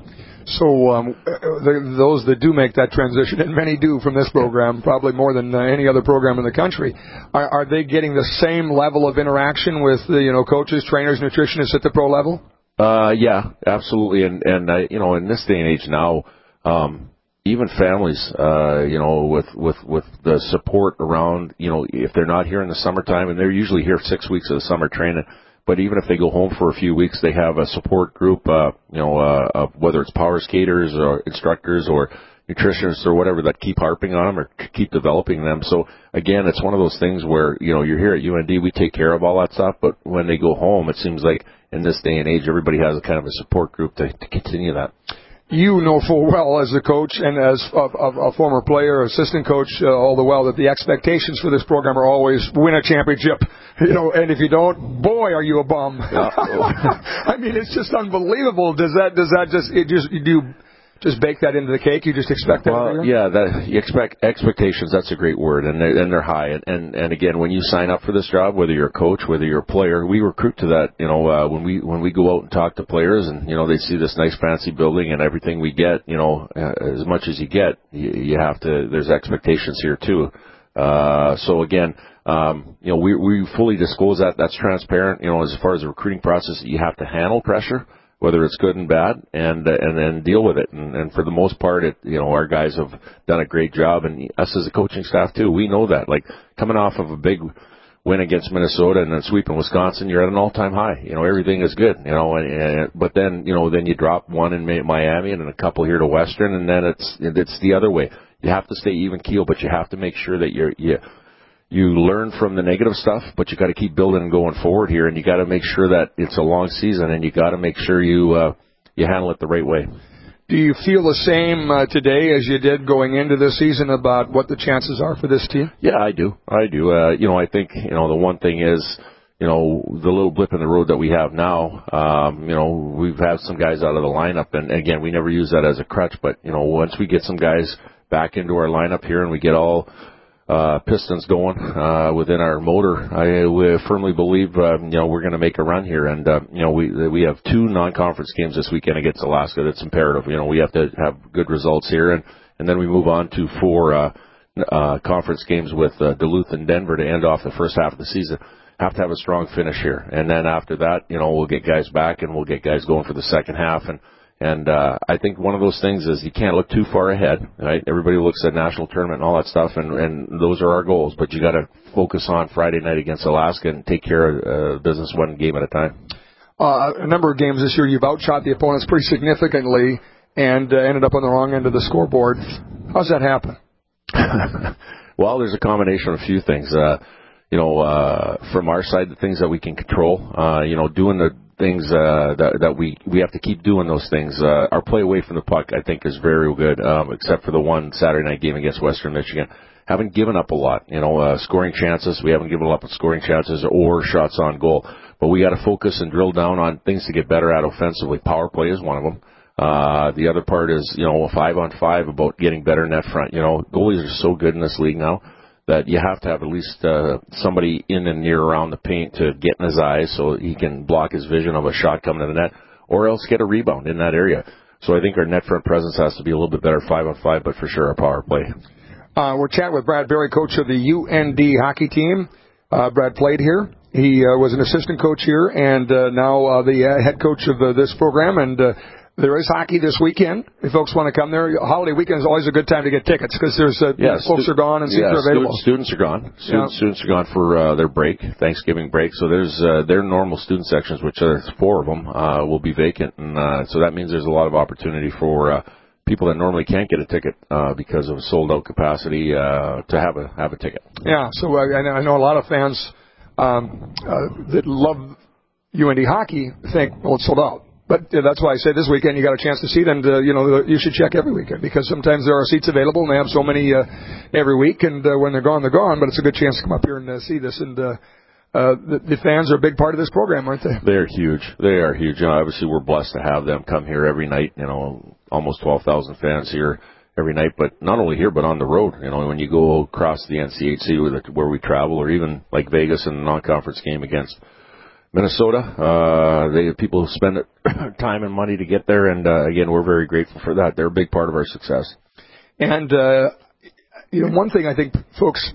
So um, the, those that do make that transition, and many do from this program, probably more than uh, any other program in the country, are, are they getting the same level of interaction with the you know coaches, trainers, nutritionists at the pro level? Uh, yeah, absolutely. And and uh, you know, in this day and age now, um, even families, uh, you know, with with with the support around, you know, if they're not here in the summertime, and they're usually here six weeks of the summer training. But even if they go home for a few weeks, they have a support group, uh, you know, uh, of whether it's power skaters or instructors or nutritionists or whatever that keep harping on them or keep developing them. So, again, it's one of those things where, you know, you're here at U N D, we take care of all that stuff, but when they go home, it seems like in this day and age, everybody has a kind of a support group to, to continue that. You know full well as a coach and as a, a, a former player, assistant coach, uh, all the while that the expectations for this program are always win a championship. You know, and if you don't, boy, are you a bum. Yeah. I mean, it's just unbelievable. Does that does that just it just do you just bake that into the cake? You just expect that? Well, yeah, that, you expect expectations. That's a great word, and they're, and they're high. And, and and again, when you sign up for this job, whether you're a coach, whether you're a player, we recruit to that. You know, uh, when we when we go out and talk to players, and you know they see this nice fancy building and everything we get. You know, uh, as much as you get, you, you have to. There's expectations here too. Uh, so again, um, you know, we we fully disclose that. That's transparent. You know, as far as the recruiting process, you have to handle pressure, whether it's good and bad, and uh, and then deal with it. And, and for the most part, it, you know, our guys have done a great job, and us as a coaching staff too. We know that. Like coming off of a big win against Minnesota and then sweeping Wisconsin, you're at an all-time high. You know, everything is good. You know, and, and but then you know, then you drop one in Miami and then a couple here to Western, and then it's it's the other way. You have to stay even keel, but you have to make sure that you're you. You learn from the negative stuff, but you got to keep building and going forward here, and you got to make sure that it's a long season, and you got to make sure you uh, you handle it the right way. Do you feel the same uh, today as you did going into this season about what the chances are for this team? Yeah, I do. I do. Uh, you know, I think you know the one thing is, you know, the little blip in the road that we have now. Um, you know, we've had some guys out of the lineup, and again, we never use that as a crutch. But you know, once we get some guys back into our lineup here, and we get all Uh, pistons going uh, within our motor, I we firmly believe uh, you know we're going to make a run here, and uh, you know we we have two non-conference games this weekend against Alaska. That's imperative. You know we have to have good results here, and and then we move on to four uh, uh, conference games with uh, Duluth and Denver to end off the first half of the season. Have to have a strong finish here, and then after that, you know we'll get guys back and we'll get guys going for the second half. And And uh, I think one of those things is you can't look too far ahead, right? Everybody looks at national tournament and all that stuff, and, and those are our goals. But you got to focus on Friday night against Alaska and take care of uh, business one game at a time. Uh, a number of games this year, you've outshot the opponents pretty significantly and uh, ended up on the wrong end of the scoreboard. How's that happen? Well, there's a combination of a few things. Uh, you know, uh, from our side, the things that we can control, uh, you know, doing the things uh, that, that we we have to keep doing those things. Uh, our play away from the puck, I think, is very good, um, except for the one Saturday night game against Western Michigan. Haven't given up a lot, you know, uh, scoring chances. We haven't given up on scoring chances or shots on goal. But we got to focus and drill down on things to get better at offensively. Power play is one of them. Uh, the other part is, you know, five on five about getting better net front. You know, goalies are so good in this league now that you have to have at least uh, somebody in and near around the paint to get in his eyes so he can block his vision of a shot coming to the net, or else get a rebound in that area. So I think our net front presence has to be a little bit better five on five, but for sure our power play. Uh, we're chatting with Brad Berry, coach of the U N D hockey team. Uh, Brad played here. He uh, was an assistant coach here, and uh, now uh, the uh, head coach of uh, this program. And uh, there is hockey this weekend. If folks want to come there, holiday weekend is always a good time to get tickets because there's uh, yeah, folks stu- are gone and seats yeah, are available. Students, students are gone. Students, yeah. students are gone for uh, their break, Thanksgiving break. So there's uh, their normal student sections, which are four of them, uh, will be vacant, and uh, so that means there's a lot of opportunity for uh, people that normally can't get a ticket uh, because of sold out capacity uh, to have a have a ticket. Yeah. So uh, I know a lot of fans um, uh, that love U N D hockey think, well, it's sold out. But uh, that's why I say this weekend you got a chance to see it, and uh, you know you should check every weekend because sometimes there are seats available, and they have so many uh, every week, and uh, when they're gone, they're gone. But it's a good chance to come up here and uh, see this. And uh, uh, the, the fans are a big part of this program, aren't they? They're huge. They are huge. You know, obviously, we're blessed to have them come here every night. You know, almost twelve thousand fans here every night, but not only here, but on the road. You know, when you go across the N C H C where we travel, or even like Vegas in a non-conference game against Minnesota, uh, they people spend time and money to get there, and uh, again, we're very grateful for that. They're a big part of our success. And uh, you know, one thing I think, folks,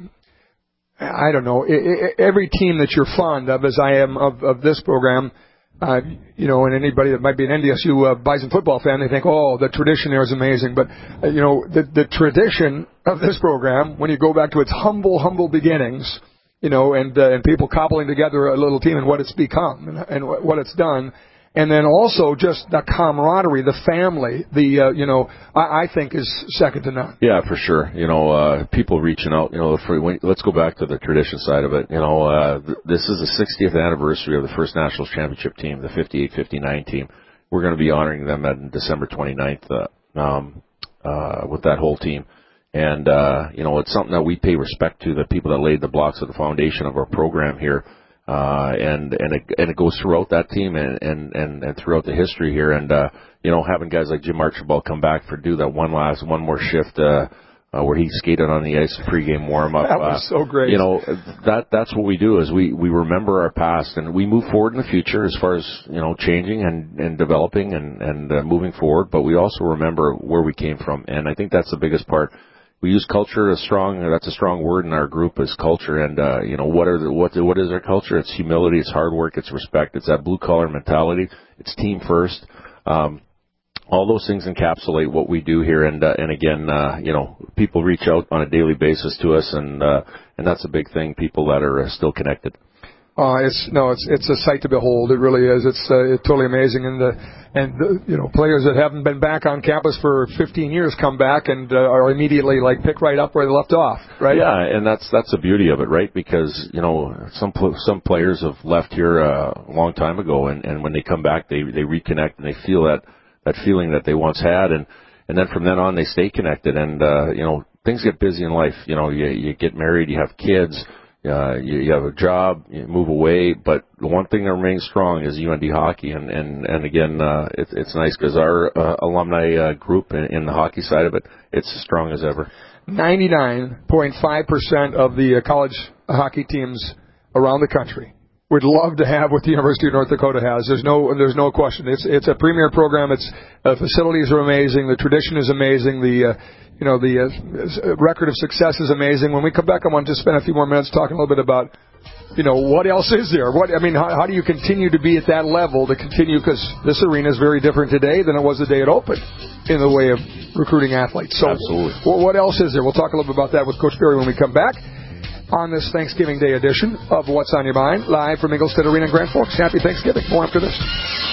I don't know, every team that you're fond of, as I am of, of this program, uh, you know, and anybody that might be an N D S U uh, Bison football fan, they think, oh, the tradition there is amazing. But uh, you know, the the tradition of this program, when you go back to its humble, humble beginnings. You know, and uh, and people cobbling together a little team and what it's become and, and what it's done, and then also just the camaraderie, the family, the uh, you know, I, I think is second to none. Yeah, for sure. You know, uh, people reaching out. You know, for, when, let's go back to the tradition side of it. You know, uh, th- this is the sixtieth anniversary of the first Nationals championship team, the fifty-eight fifty-nine team. We're going to be honoring them on December twenty-ninth uh, um, uh, with that whole team. And, uh, you know, it's something that we pay respect to, the people that laid the blocks of the foundation of our program here. Uh, and, and it, and it goes throughout that team and, and, and, and throughout the history here. And, uh, you know, having guys like Jim Archibald come back for do that one last, one more shift, uh, uh, where he skated on the ice pregame warm up. That was uh, so great. You know, that, that's what we do is we, we remember our past and we move forward in the future as far as, you know, changing and, and developing and, and, uh, moving forward. But we also remember where we came from. And I think that's the biggest part. We use culture as strong. That's a strong word in our group is culture. And uh, you know what are the, what what is our culture? It's humility. It's hard work. It's respect. It's that blue collar mentality. It's team first. Um, all those things encapsulate what we do here. And uh, and again, uh, you know, people reach out on a daily basis to us, and uh, and that's a big thing. People that are uh, still connected. Uh, it's no, it's it's a sight to behold. It really is. It's uh, it's totally amazing, and the and the, you know players that haven't been back on campus for fifteen years come back and uh, are immediately like pick right up where they left off, right? Yeah, and that's that's the beauty of it, right? Because you know some some players have left here uh, a long time ago, and, and when they come back, they they reconnect and they feel that that feeling that they once had, and and then from then on they stay connected, and uh, you know things get busy in life. You know, you you get married, you have kids. Uh, you, you have a job, you move away, but the one thing that remains strong is U N D hockey, and and and again, uh, it, it's nice because our uh, alumni uh, group in, in the hockey side of it, it's as strong as ever. ninety-nine point five percent of the uh, college hockey teams around the country would love to have what the University of North Dakota has. There's no there's no question. It's it's a premier program. Its uh, facilities are amazing. The tradition is amazing. The uh, You know, the uh, record of success is amazing. When we come back, I want to spend a few more minutes talking a little bit about, you know, what else is there? What I mean, how, how do you continue to be at that level to continue? Because this arena is very different today than it was the day it opened in the way of recruiting athletes. So Absolutely. What, what else is there? We'll talk a little bit about that with Coach Berry when we come back on this Thanksgiving Day edition of What's on Your Mind, live from Ingolstadt Arena in Grand Forks. Happy Thanksgiving. More after this.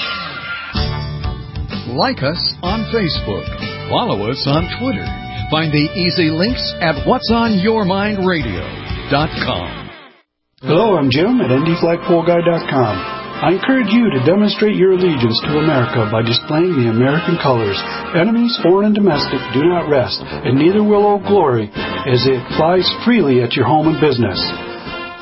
Like us on Facebook. Follow us on Twitter. Find the easy links at whats on your mind radio dot com. Hello, I'm Jim at Indy Flagpole Guy dot com. I encourage you to demonstrate your allegiance to America by displaying the American colors. Enemies, foreign and domestic, do not rest, and neither will Old Glory, as it flies freely at your home and business.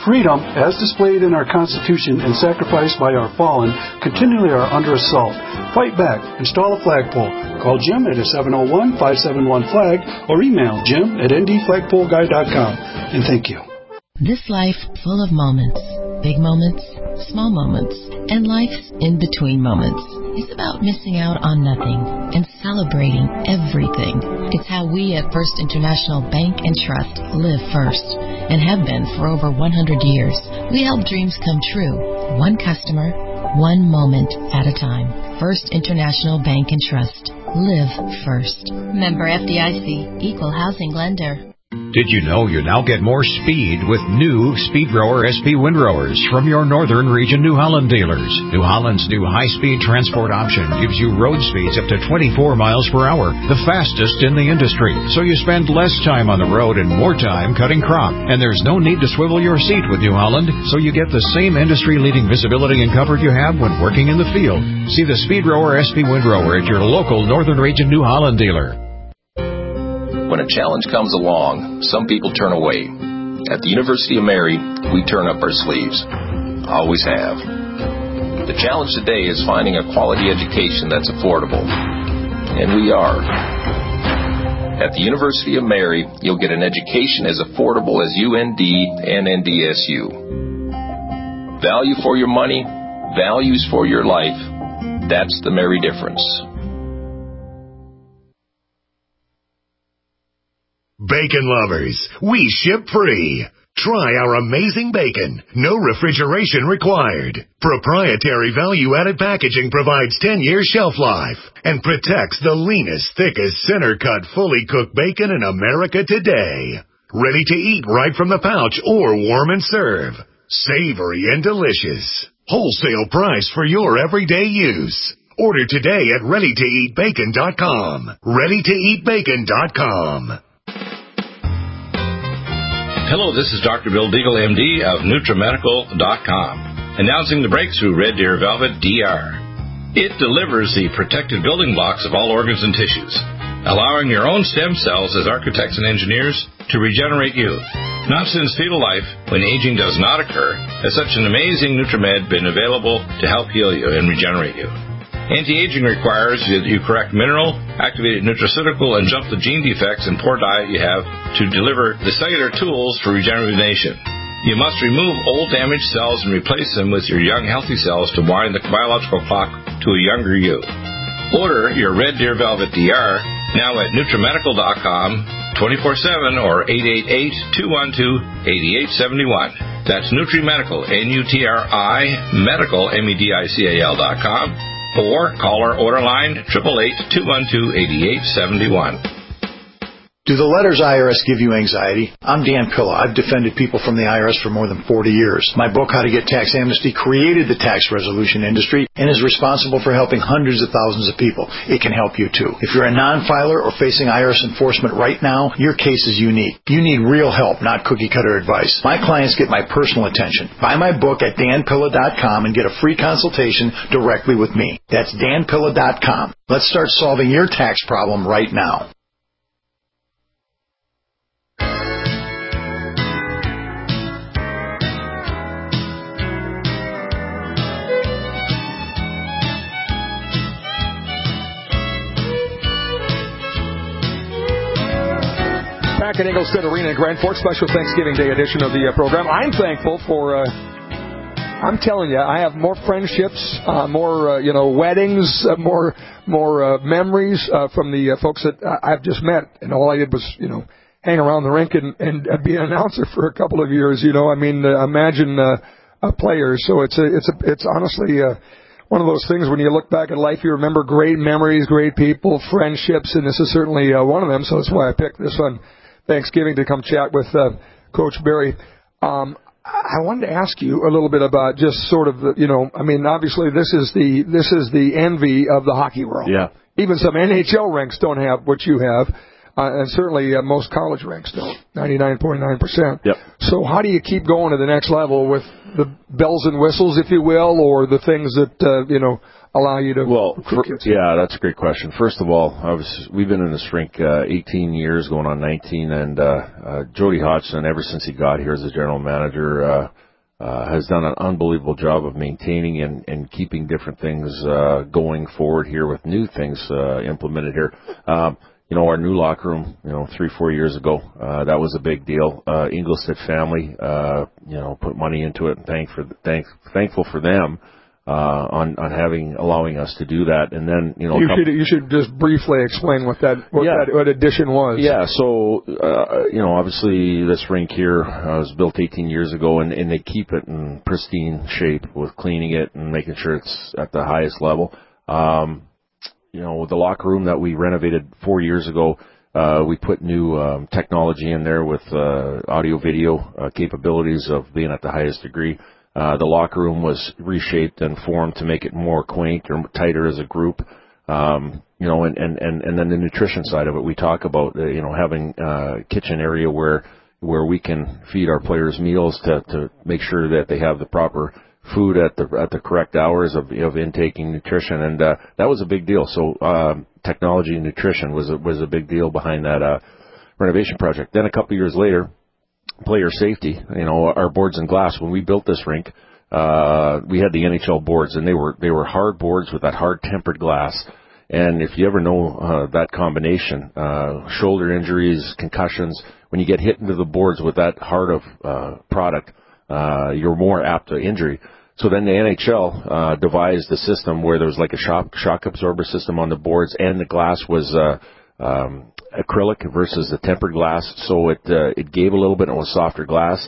freedom, as displayed in our Constitution and sacrificed by our fallen, continually are under assault. Fight back. Install a flagpole. Call Jim at seven oh one, five seven one, flag or email jim at n d flagpole guy dot com. And thank you. This life full of moments, big moments, small moments, and life's in-between moments is about missing out on nothing and celebrating everything. It's how we at First International Bank and Trust live first and have been for over one hundred years. We help dreams come true, one customer, one moment at a time. First International Bank and Trust. Live first. Member F D I C. Equal Housing Lender. Did you know you now get more speed with new Speedgrower S P windrowers from your Northern Region New Holland dealers? New Holland's new high-speed transport option gives you road speeds up to twenty-four miles per hour, the fastest in the industry. So you spend less time on the road and more time cutting crop. And there's no need to swivel your seat with New Holland, so you get the same industry-leading visibility and comfort you have when working in the field. See the Speedgrower S P windrower at your local Northern Region New Holland dealer. When a challenge comes along, some people turn away. At the University of Mary, we turn up our sleeves. Always have. The challenge today is finding a quality education that's affordable. And we are. At the University of Mary, you'll get an education as affordable as U N D and N D S U. Value for your money, values for your life. That's the Mary difference. Bacon lovers, we ship free. Try our amazing bacon. No refrigeration required. Proprietary value-added packaging provides ten-year shelf life and protects the leanest, thickest, center-cut, fully cooked bacon in America today. Ready to eat right from the pouch or warm and serve. Savory and delicious. Wholesale price for your everyday use. Order today at ready to eat bacon dot com. ready to eat bacon dot com. Hello, this is Doctor Bill Deagle, M D of NutriMedical dot com, announcing the breakthrough Red Deer Velvet D R. It delivers the protective building blocks of all organs and tissues, allowing your own stem cells as architects and engineers to regenerate you. Not since fetal life, when aging does not occur, has such an amazing NutriMed been available to help heal you and regenerate you. Anti-aging requires that you correct mineral, activated nutraceutical, and jump the gene defects and poor diet you have to deliver the cellular tools for regeneration. You must remove old damaged cells and replace them with your young healthy cells to wind the biological clock to a younger you. Order your Red Deer Velvet D R now at NutriMedical dot com, twenty-four seven or eight eight eight, two one two, eight eight seven one. That's NutriMedical, N U T R I, medical, M E D I C A L dot com. Or call our order line, eight eight eight, two one two, eight eight seven one. Do the letters I R S give you anxiety? I'm Dan Pilla. I've defended people from the I R S for more than forty years. My book, How to Get Tax Amnesty, created the tax resolution industry and is responsible for helping hundreds of thousands of people. It can help you too. If you're a non-filer or facing I R S enforcement right now, your case is unique. You need real help, not cookie-cutter advice. My clients get my personal attention. Buy my book at Dan Pilla dot com and get a free consultation directly with me. That's Dan Pilla dot com. Let's start solving your tax problem right now. Back at Ingolstadt Arena in Grand Forks, special Thanksgiving Day edition of the uh, program. I'm thankful for, uh, I'm telling you, I have more friendships, uh, more, uh, you know, weddings, uh, more more uh, memories uh, from the uh, folks that I've just met. And all I did was, you know, hang around the rink and, and uh, be an announcer for a couple of years, you know. I mean, uh, imagine uh, uh, players. So it's, a, it's, a, it's honestly uh, one of those things when you look back at life, you remember great memories, great people, friendships, and this is certainly uh, one of them. So that's why I picked this one. Thanksgiving to come chat with uh, Coach Barry. Um, I wanted to ask you a little bit about just sort of the, you know, I mean, obviously this is the this is the envy of the hockey world. Yeah. Even some N H L ranks don't have what you have. Uh, and certainly uh, most college ranks don't, ninety-nine point nine percent. Yep. So how do you keep going to the next level with the bells and whistles, if you will, or the things that, uh, you know, allow you to well, recruit for, kids? Yeah, that's a great question. First of all, I was, we've been in this rink uh, eighteen years, going on nineteen, and uh, uh, Jody Hodgson, ever since he got here as a general manager, uh, uh, has done an unbelievable job of maintaining and, and keeping different things uh, going forward here with new things uh, implemented here. Um, You know, our new locker room, you know, three, four years ago, uh, that was a big deal. Uh, Ingolstadt family, uh, you know, put money into it, and thank for, thank, thankful for them, uh, on, on having, allowing us to do that. And then, you know, you should, you should just briefly explain what that, what yeah. that, what addition was. Yeah. So, uh, you know, obviously this rink here uh, was built eighteen years ago, and, and they keep it in pristine shape with cleaning it and making sure it's at the highest level. Um, You know, the locker room that we renovated four years ago, uh, we put new um, technology in there with uh, audio-video uh, capabilities of being at the highest degree. Uh, the locker room was reshaped and formed to make it more quaint or tighter as a group. Um, you know, and, and, and, and then the nutrition side of it, we talk about, uh, you know, having a kitchen area where where we can feed our players meals to, to make sure that they have the proper food at the at the correct hours of of intaking nutrition, and uh, that was a big deal. So um, technology and nutrition was a, was a big deal behind that uh, renovation project. Then a couple of years later, player safety. You know, our boards and glass. When we built this rink, uh, we had the N H L boards, and they were they were hard boards with that hard tempered glass. And if you ever know uh, that combination, uh, shoulder injuries, concussions, when you get hit into the boards with that hard of uh, product, uh, you're more apt to injury. So then the N H L uh, devised a system where there was like a shock, shock absorber system on the boards, and the glass was uh, um, acrylic versus the tempered glass. So it uh, it gave a little bit, and it was softer glass.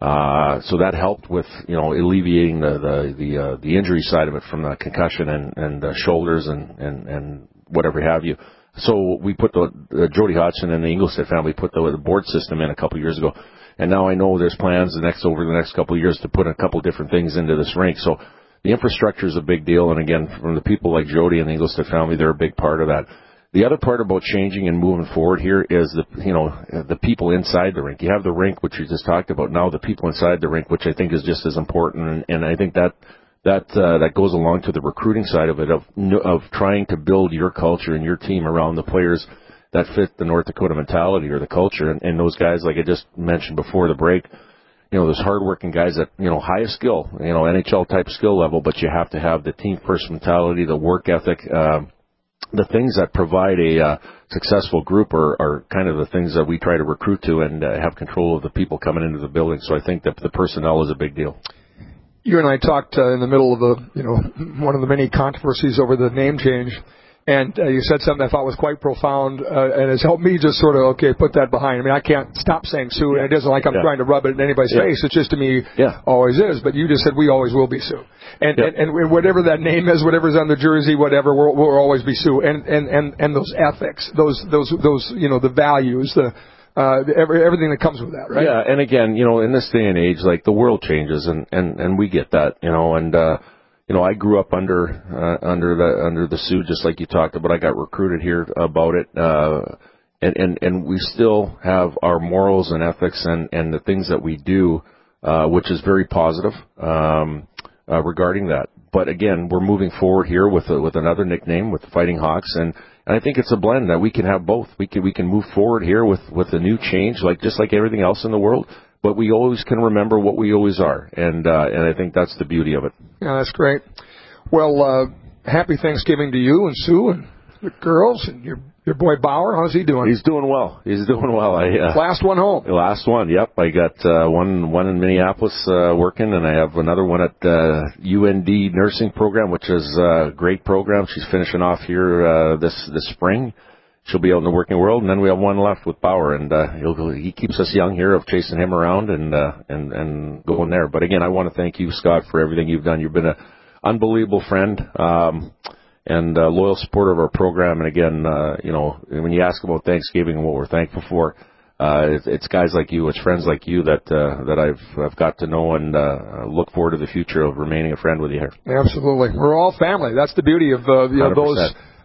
Uh, so that helped with, you know, alleviating the the the, uh, the injury side of it from the concussion and and the shoulders and and and whatever have you. So we put the, the Jody Hodgson and the Ingolstadt family put the, the board system in a couple of years ago. And now I know there's plans the next over the next couple of years to put a couple different things into this rink. So the infrastructure is a big deal. And again, from the people like Jody and the Ingolstadt family, they're a big part of that. The other part about changing and moving forward here is the, you know, the people inside the rink. You have the rink, which you just talked about. Now the people inside the rink, which I think is just as important. And, and I think that that uh, that goes along to the recruiting side of it, of of trying to build your culture and your team around the players that fit the North Dakota mentality or the culture. And, and those guys, like I just mentioned before the break, you know, those hardworking guys that, you know, highest skill, you know, N H L type skill level, but you have to have the team first mentality, the work ethic, um, the things that provide a uh, successful group are, are kind of the things that we try to recruit to and uh, have control of the people coming into the building. So I think that the personnel is a big deal. You and I talked uh, in the middle of the, you know, one of the many controversies over the name change. And uh, you said something I thought was quite profound, uh, and has helped me just sort of, okay, put that behind. I mean, I can't stop saying Sioux, and it isn't like I'm yeah. trying to rub it in anybody's yeah. face. It's just to me, yeah. always is. But you just said we always will be Sioux. And, yeah. and, and whatever that name is, whatever's on the jersey, whatever, we'll, we'll always be Sioux. And, and, and, and those ethics, those, those, those, you know, the values, the, uh, every, everything that comes with that, right? Yeah, and again, you know, in this day and age, like, the world changes, and, and, and we get that, you know, and, uh, You know, I grew up under uh, under the under the Sioux, just like you talked about. I got recruited here about it, uh, and and and we still have our morals and ethics and and the things that we do, uh, which is very positive um, uh, regarding that. But again, we're moving forward here with a, with another nickname, with the Fighting Hawks, and, and I think it's a blend that we can have both. We can we can move forward here with with a new change, like just like everything else in the world. But we always can remember what we always are, and uh, and I think that's the beauty of it. Yeah, that's great. Well, uh, happy Thanksgiving to you and Sue and the girls and your your boy Bauer. How's he doing? He's doing well. He's doing well. I, uh, last one home. Last one. Yep. I got uh, one one in Minneapolis uh, working, and I have another one at uh, U N D nursing program, which is a great program. She's finishing off here uh, this this spring. She'll be out in the working world, and then we have one left with Bauer, and uh, he'll, he keeps us young here of chasing him around and uh, and and going there. But again, I want to thank you, Scott, for everything you've done. You've been an unbelievable friend um, and a loyal supporter of our program. And again, uh, you know, when you ask about Thanksgiving and what we're thankful for, uh, it's, it's guys like you, it's friends like you that uh, that I've I've got to know, and uh, look forward to the future of remaining a friend with you here. Absolutely, we're all family. That's the beauty of uh, you know, those.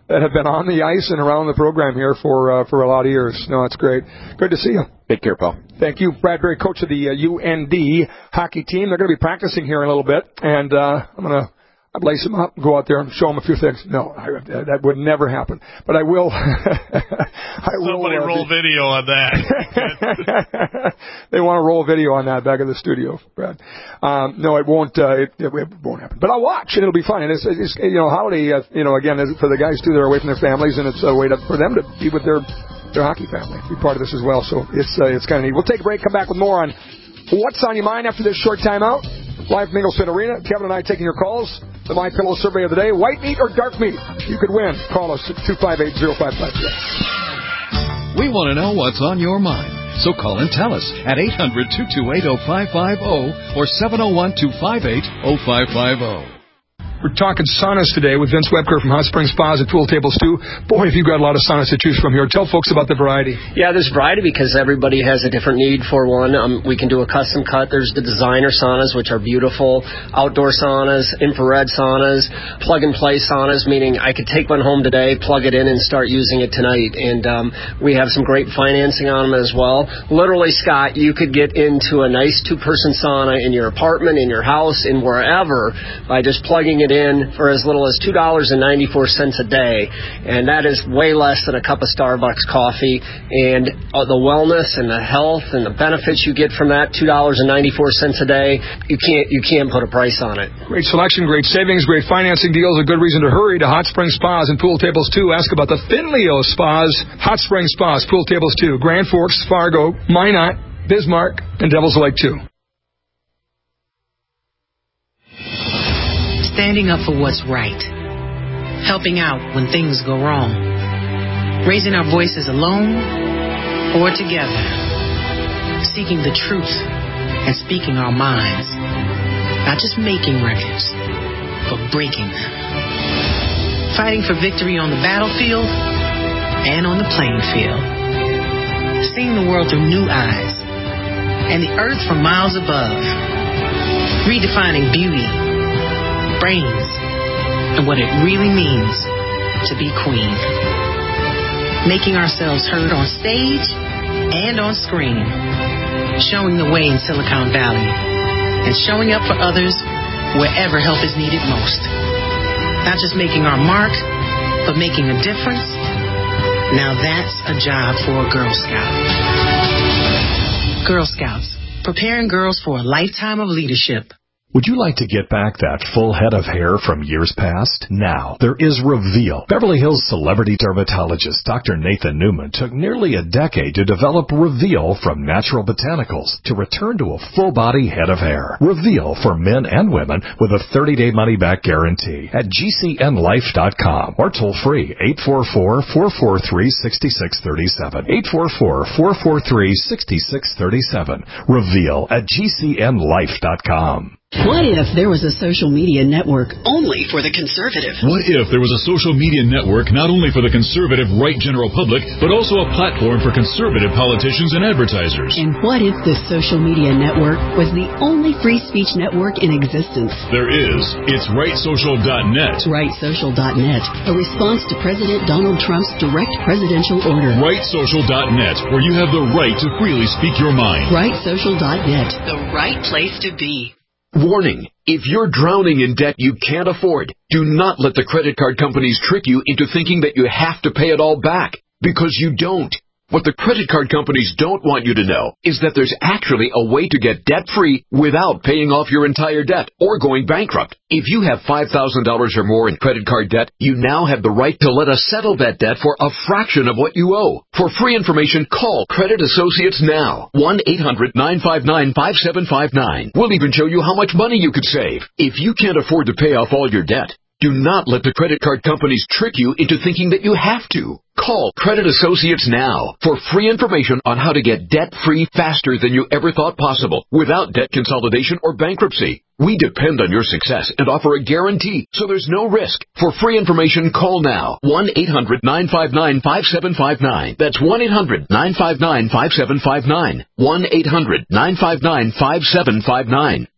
that have been on the ice and around the program here for uh, for a lot of years. No, it's great. Good to see you. Take care, Paul. Thank you. Bradbury, coach of the uh, U N D hockey team. They're going to be practicing here in a little bit, and uh, I'm going to I'd lace them up, go out there and show them a few things. No, I, that would never happen. But I will. I will Somebody uh, roll be, video on that. They want to roll video on that back in the studio, Brad. Um, no, it won't. Uh, it, it won't happen. But I'll watch, and it'll be fun. And it's, it's you know, holiday. Uh, you know, again, for the guys too that are away from their families, and it's a way to, for them to be with their their hockey family, be part of this as well. So it's uh, it's kind of neat. We'll take a break. Come back with more on what's on your mind after this short timeout. Live from Ingolstadt Arena. Kevin and I taking your calls. The My Pillow survey of the day: white meat or dark meat? You could win. Call us at two five eight, zero five five zero. We want to know what's on your mind. So call and tell us at eight hundred, two two eight, oh five five oh or seven oh one, two five eight, oh five five oh. We're talking saunas today with Vince Webker from Hot Springs Spas and Pool Tables too. Boy, have you got a lot of saunas to choose from here. Tell folks about the variety. Yeah, there's variety because everybody has a different need for one. Um, we can do a custom cut. There's the designer saunas, which are beautiful. Outdoor saunas, infrared saunas, plug-and-play saunas, meaning I could take one home today, plug it in, and start using it tonight. And um, we have some great financing on them as well. Literally, Scott, you could get into a nice two-person sauna in your apartment, in your house, in wherever by just plugging it in for as little as two dollars and ninety-four cents a day, and that is way less than a cup of Starbucks coffee. And uh, the wellness and the health and the benefits you get from that, two dollars and ninety-four cents a day, you can't you can't put a price on it. Great selection, great savings, great financing deals. A good reason to hurry to Hot Springs Spas and Pool Tables two. Ask about the Finleo Spas, Hot Springs Spas, Pool Tables two, Grand Forks, Fargo, Minot, Bismarck, and Devil's Lake two. Standing up for what's right, helping out when things go wrong, raising our voices alone or together, seeking the truth and speaking our minds, not just making records, but breaking them, fighting for victory on the battlefield and on the playing field, seeing the world through new eyes and the earth from miles above, redefining beauty, brains, and what it really means to be queen. Making ourselves heard on stage and on screen. Showing the way in Silicon Valley. And showing up for others wherever help is needed most. Not just making our mark, but making a difference. Now that's a job for a Girl Scout. Girl Scouts, preparing girls for a lifetime of leadership. Would you like to get back that full head of hair from years past? Now, there is Reveal. Beverly Hills celebrity dermatologist Doctor Nathan Newman took nearly a decade to develop Reveal from natural botanicals to return to a full-body head of hair. Reveal for men and women with a thirty-day money-back guarantee at G C N life dot com or toll-free eight four four, four four three, six six three seven. eight four four, four four three, six six three seven. Reveal at G C N life dot com. What if there was a social media network only for the conservative? What if there was a social media network not only for the conservative right general public, but also a platform for conservative politicians and advertisers? And what if this social media network was the only free speech network in existence? There is. It's right social dot net. right social dot net, a response to President Donald Trump's direct presidential order. right social dot net, where you have the right to freely speak your mind. right social dot net, the right place to be. Warning, if you're drowning in debt you can't afford, do not let the credit card companies trick you into thinking that you have to pay it all back, because you don't. What the credit card companies don't want you to know is that there's actually a way to get debt-free without paying off your entire debt or going bankrupt. If you have five thousand dollars or more in credit card debt, you now have the right to let us settle that debt for a fraction of what you owe. For free information, call Credit Associates now. one eight hundred, nine five nine, five seven five nine. We'll even show you how much money you could save. If you can't afford to pay off all your debt, do not let the credit card companies trick you into thinking that you have to. Call Credit Associates now for free information on how to get debt-free faster than you ever thought possible without debt consolidation or bankruptcy. We depend on your success and offer a guarantee, so there's no risk. For free information, call now. one eight hundred, nine five nine, five seven five nine. That's one eight hundred, nine five nine, five seven five nine. one eight hundred, nine five nine, five seven five nine.